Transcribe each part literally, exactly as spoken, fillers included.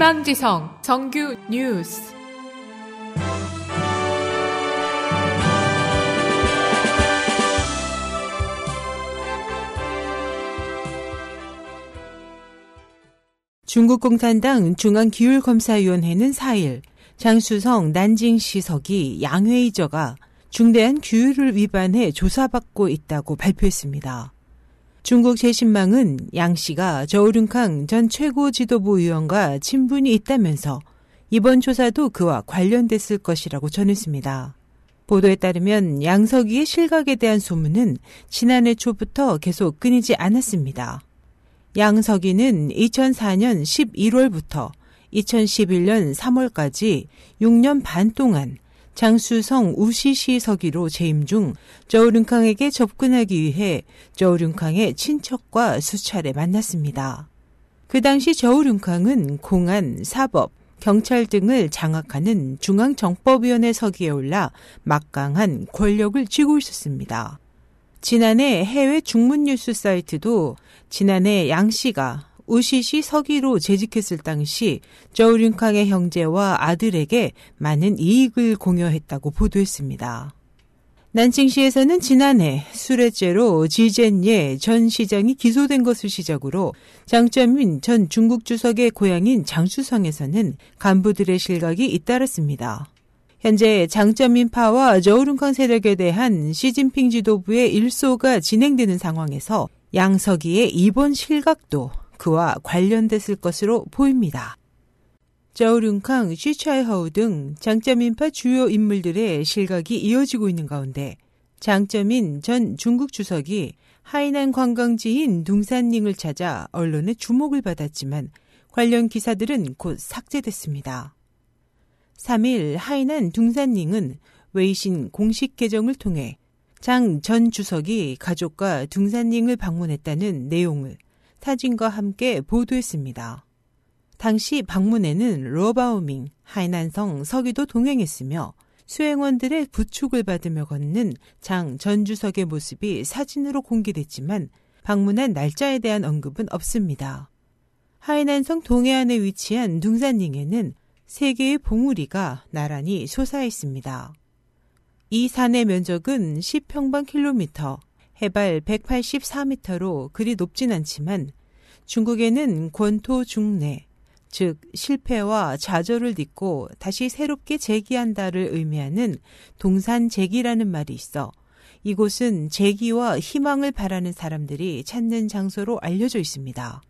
희망지성 정규 뉴스. 중국 공산당 중앙기율검사위원회는 사 일 장쑤성 난징시석이 양회의저가 중대한 규율을 위반해 조사받고 있다고 발표했습니다. 중국 제신망은 양 씨가 저우륜캉 전 최고지도부 의원과 친분이 있다면서 이번 조사도 그와 관련됐을 것이라고 전했습니다. 보도에 따르면 양석이의 실각에 대한 소문은 지난해 초부터 계속 끊이지 않았습니다. 양석이는 이천사 년 십일월부터 이천십일 년 삼월까지 육 년 반 동안 장쑤성 우시시 서기로 재임 중 저우륜캉에게 접근하기 위해 저우륜캉의 친척과 수차례 만났습니다. 그 당시 저우륜캉은 공안, 사법, 경찰 등을 장악하는 중앙정법위원회 서기에 올라 막강한 권력을 쥐고 있었습니다. 지난해 해외 중문 뉴스 사이트도 지난해 양 씨가 우시시 서기로 재직했을 당시 저우륜캉의 형제와 아들에게 많은 이익을 공여했다고 보도했습니다. 난칭시에서는 지난해 수뢰죄로 지젠예 전 시장이 기소된 것을 시작으로 장쩌민 전 중국 주석의 고향인 장쑤성에서는 간부들의 실각이 잇따랐습니다. 현재 장쩌민파와 저우륜캉 세력에 대한 시진핑 지도부의 일소가 진행되는 상황에서 양석이의 이번 실각도 그와 관련됐을 것으로 보입니다. 저우륜캉, 쉬차이허우 등 장쩌민파 주요 인물들의 실각이 이어지고 있는 가운데 장쩌민 전 중국 주석이 하이난 관광지인 둥산닝을 찾아 언론의 주목을 받았지만 관련 기사들은 곧 삭제됐습니다. 삼 일 하이난 둥산닝은 웨이신 공식 계정을 통해 장 전 주석이 가족과 둥산닝을 방문했다는 내용을 사진과 함께 보도했습니다. 당시 방문에는 러바오밍, 하이난성 서기도 동행했으며 수행원들의 부축을 받으며 걷는 장 전 주석의 모습이 사진으로 공개됐지만 방문한 날짜에 대한 언급은 없습니다. 하이난성 동해안에 위치한 둥산닝에는 세 개의 봉우리가 나란히 솟아 있습니다. 이 산의 면적은 십 평방킬로미터, 해발 백팔십사 미터로 그리 높진 않지만 중국에는 권토 중래, 즉 실패와 좌절을 딛고 다시 새롭게 재기한다를 의미하는 동산재기라는 말이 있어 이곳은 재기와 희망을 바라는 사람들이 찾는 장소로 알려져 있습니다.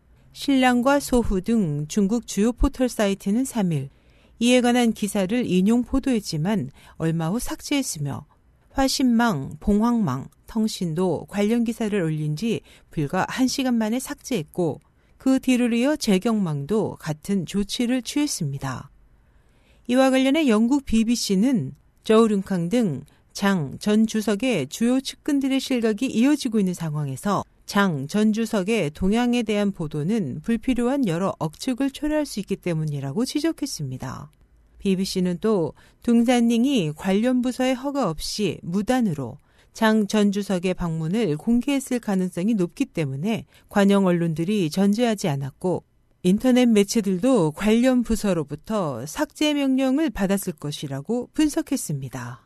신랑과 소후 등 중국 주요 포털 사이트는 삼 일 이에 관한 기사를 인용 보도했지만 얼마 후 삭제했으며 화신망, 봉황망, 텅신도 관련 기사를 올린 지 불과 한 시간 만에 삭제했고 그 뒤를 이어 재경망도 같은 조치를 취했습니다. 이와 관련해 영국 비비씨는 저우륜캉 등 장 전 주석의 주요 측근들의 실각이 이어지고 있는 상황에서 장 전 주석의 동향에 대한 보도는 불필요한 여러 억측을 초래할 수 있기 때문이라고 지적했습니다. 비비씨는 또 둥산닝이 관련 부서의 허가 없이 무단으로 장 전 주석의 방문을 공개했을 가능성이 높기 때문에 관영 언론들이 전제하지 않았고 인터넷 매체들도 관련 부서로부터 삭제 명령을 받았을 것이라고 분석했습니다.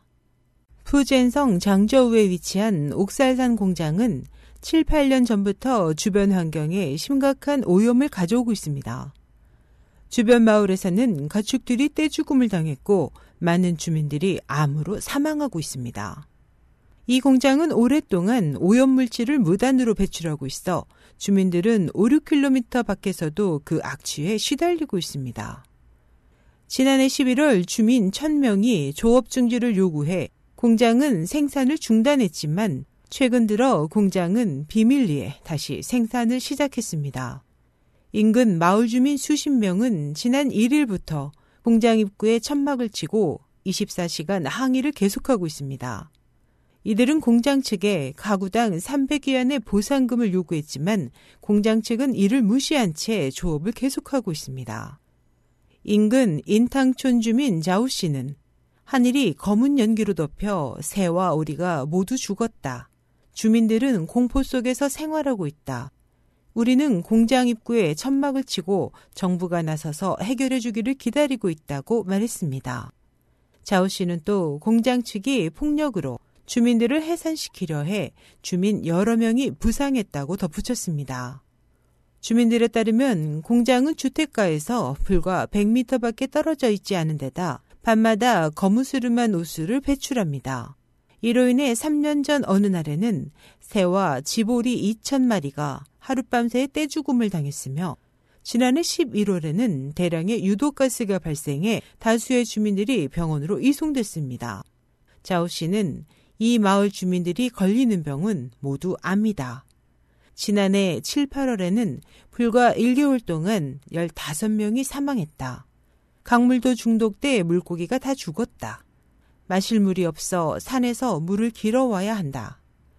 푸젠성 장저우에 위치한 옥살산 공장은 칠, 팔 년 전부터 주변 환경에 심각한 오염을 가져오고 있습니다. 주변 마을에서는 가축들이 떼죽음을 당했고 많은 주민들이 암으로 사망하고 있습니다. 이 공장은 오랫동안 오염물질을 무단으로 배출하고 있어 주민들은 오, 육 킬로미터 밖에서도 그 악취에 시달리고 있습니다. 지난해 십일월 주민 천 명이 조업 중지를 요구해 공장은 생산을 중단했지만 최근 들어 공장은 비밀리에 다시 생산을 시작했습니다. 인근 마을 주민 수십 명은 지난 일 일부터 공장 입구에 천막을 치고 이십사 시간 항의를 계속하고 있습니다. 이들은 공장 측에 가구당 삼백 위안의 보상금을 요구했지만 공장 측은 이를 무시한 채 조업을 계속하고 있습니다. 인근 인탕촌 주민 자우 씨는 하늘이 검은 연기로 덮여 새와 오리가 모두 죽었다. 주민들은 공포 속에서 생활하고 있다. 우리는 공장 입구에 천막을 치고 정부가 나서서 해결해 주기를 기다리고 있다고 말했습니다. 자오 씨는 또 공장 측이 폭력으로 주민들을 해산시키려 해 주민 여러 명이 부상했다고 덧붙였습니다. 주민들에 따르면 공장은 주택가에서 불과 백 미터밖에 떨어져 있지 않은 데다 밤마다 거무스름한 오수를 배출합니다. 이로 인해 삼 년 전 어느 날에는 새와 쥐보리 이천 마리가 하룻밤새 떼죽음을 당했으며 지난해 십일월에는 대량의 유독가스가 발생해 다수의 주민들이 병원으로 이송됐습니다. 자오 씨는 이 마을 주민들이 걸리는 병은 모두 암이다. 지난해 칠, 팔월에는 불과 일 개월 동안 열다섯 명이 사망했다. 강물도 중독돼 물고기가 다 죽었다. 마실 물이 없어 산에서 물을 길어와야 한다.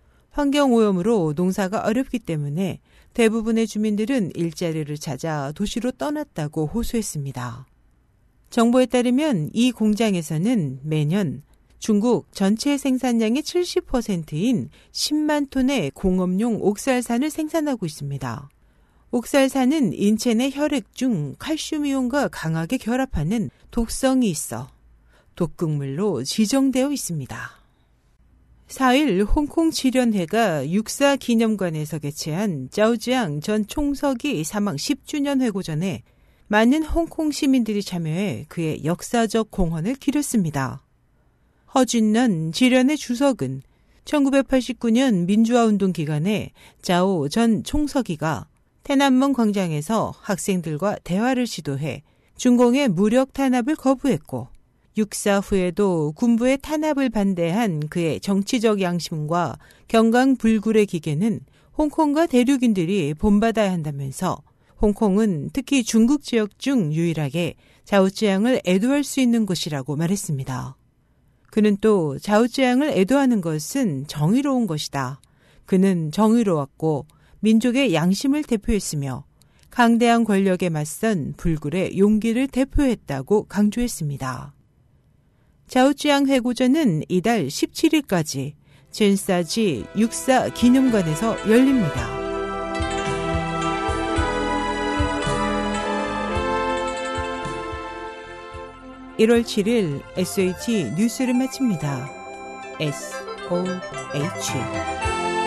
환경오염으로 농사가 어렵기 때문에 대부분의 주민들은 일자리를 찾아 도시로 떠났다고 호소했습니다. 정보에 따르면 이 공장에서는 매년 중국 전체 생산량의 칠십 퍼센트인 십만 톤의 공업용 옥살산을 생산하고 있습니다. 옥살산은 인체 내 혈액 중 칼슘이온과 강하게 결합하는 독성이 있어 독극물로 지정되어 있습니다. 사 일 홍콩 지련회가 육사 기념관에서 개최한 짜오지앙 전 총석이 사망 십 주년 회고전에 많은 홍콩 시민들이 참여해 그의 역사적 공헌을 기렸습니다. 허준넌 지련회 주석은 천구백팔십구 년 민주화운동 기간에 짜오 전 총서기가天安문 광장에서 학생들과 대화를 시도해 중공의 무력 탄압을 거부했고 육사 후에도 군부의 탄압을 반대한 그의 정치적 양심과 경강불굴의 기계는 홍콩과 대륙인들이 본받아야 한다면서 홍콩은 특히 중국 지역 중 유일하게 자오지앙을 애도할 수 있는 곳이라고 말했습니다. 그는 또 자오지앙을 애도하는 것은 정의로운 것이다. 그는 정의로웠고 민족의 양심을 대표했으며 강대한 권력에 맞선 불굴의 용기를 대표했다고 강조했습니다. 자오지앙 회고전은 이달 십칠 일까지 젠사지 육사 기념관에서 열립니다. 일월 칠일 에스오에이치 뉴스를 마칩니다. 에스 오 에이치